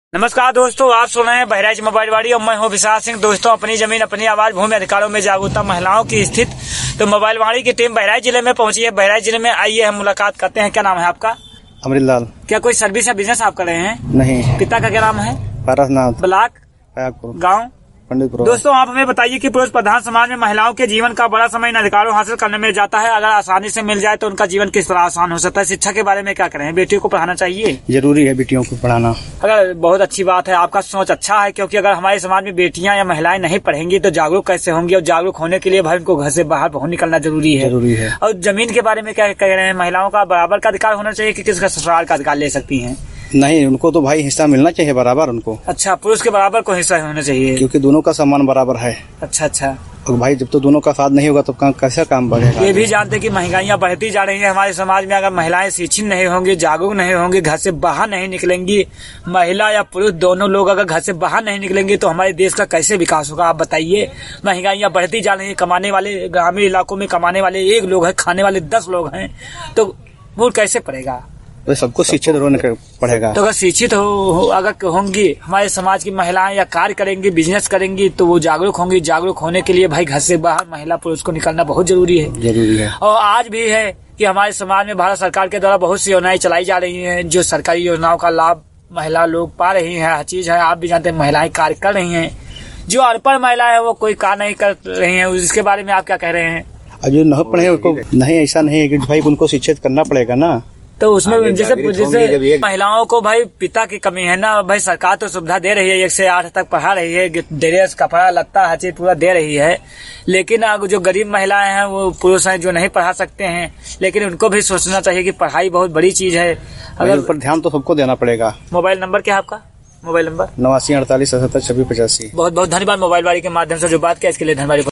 नमस्कार दोस्तों, आप सुन रहे हैं बहराइच मोबाइल वाड़ी और मैं हूं विशाल सिंह। दोस्तों, अपनी जमीन अपनी आवाज, भूमि अधिकारों में जागरूकता, महिलाओं की स्थिति। तो मोबाइल वाड़ी की टीम बहराइच जिले में पहुंची है। बहराइच जिले में आइए हम मुलाकात करते हैं। क्या नाम है आपका? अमृतलाल। क्या कोई सर्विस या बिजनेस आप कर रहे हैं? नहीं। पिता का क्या नाम है? पारसनाथ। ब्लॉक गाँव पंडितपुर। दोस्तों, आप हमें बताइए कि पुरुष प्रधान समाज में महिलाओं के जीवन का बड़ा समय इन अधिकारों हासिल करने में जाता है। अगर आसानी से मिल जाए तो उनका जीवन किस तरह आसान हो सकता है? शिक्षा के बारे में क्या करें? बेटियों को पढ़ाना चाहिए? जरूरी है बेटियों को पढ़ाना। अगर बहुत अच्छी बात है, आपका सोच अच्छा है, क्योंकि अगर हमारे समाज में बेटियां या महिलाएं नहीं पढ़ेंगी तो जागरूक कैसे होंगी? और जागरूक होने के लिए भाई उनको घर से बाहर बहुत निकलना जरूरी है। और जमीन के बारे में क्या कह रहे हैं? महिलाओं का बराबर का अधिकार होना चाहिए कि किसका ससुराल का अधिकार ले सकती हैं? नहीं, उनको तो भाई हिस्सा मिलना चाहिए बराबर उनको। अच्छा, पुरुष के बराबर को हिस्सा होना चाहिए, क्योंकि दोनों का सम्मान बराबर है। अच्छा। और भाई जब तो दोनों का साथ नहीं होगा तो कैसे काम बढ़ेगा? ये भी जानते हैं कि महंगाइयाँ बढ़ती जा रही है हमारे समाज में। अगर महिलाएं शिक्षित नहीं होंगी, जागरूक नहीं होंगी, घर से बाहर नहीं निकलेंगी, महिला या पुरुष दोनों लोग अगर घर से बाहर नहीं निकलेंगे तो हमारे देश का कैसे विकास होगा? आप बताइए। महंगाइयाँ बढ़ती जा रही है, कमाने वाले ग्रामीण इलाकों में कमाने वाले 1 लोग हैं, खाने वाले 10 लोग हैं, तो वो कैसे पड़ेगा? तो सबको शिक्षित होने पड़ेगा। तो अगर शिक्षित अगर होंगी हमारे समाज की महिलाएं या कार्य करेंगी, बिजनेस करेंगी तो वो जागरूक होंगी। जागरूक होने के लिए भाई घर से बाहर महिला पुरुष को निकलना बहुत जरूरी है। और आज भी है कि हमारे समाज में भारत सरकार के द्वारा बहुत सी योजनाएं चलाई जा रही हैं, जो सरकारी योजनाओं का लाभ महिला लोग पा रही है। हर चीज है, आप भी जानते हैं, महिलाएं कार्य कर रही है। जो अनपढ़ महिला है वो कोई कार्य नहीं कर रही है, इसके बारे में आप क्या कह रहे हैं? जो न पढ़े उनको नहीं, ऐसा नहीं है कि भाई उनको शिक्षित करना पड़ेगा ना। तो उसमें जैसे महिलाओं को भाई पिता की कमी है ना। भाई सरकार तो सुविधा दे रही है, 1 से 8 तक पढ़ा रही है, ड्रेस कपड़ा लत्ता हर चीज पूरा दे रही है। लेकिन जो गरीब महिलाएं हैं, वो पुरुष हैं जो नहीं पढ़ा सकते हैं, लेकिन उनको भी सोचना चाहिए कि पढ़ाई बहुत बड़ी चीज है। अगर पर ध्यान तो सबको देना पड़ेगा। मोबाइल नंबर क्या है आपका? Mobile number 89 48 77 26 85। बहुत बहुत धन्यवाद मोबाइल वाली के माध्यम से जो बात किया इसके लिए धन्यवाद।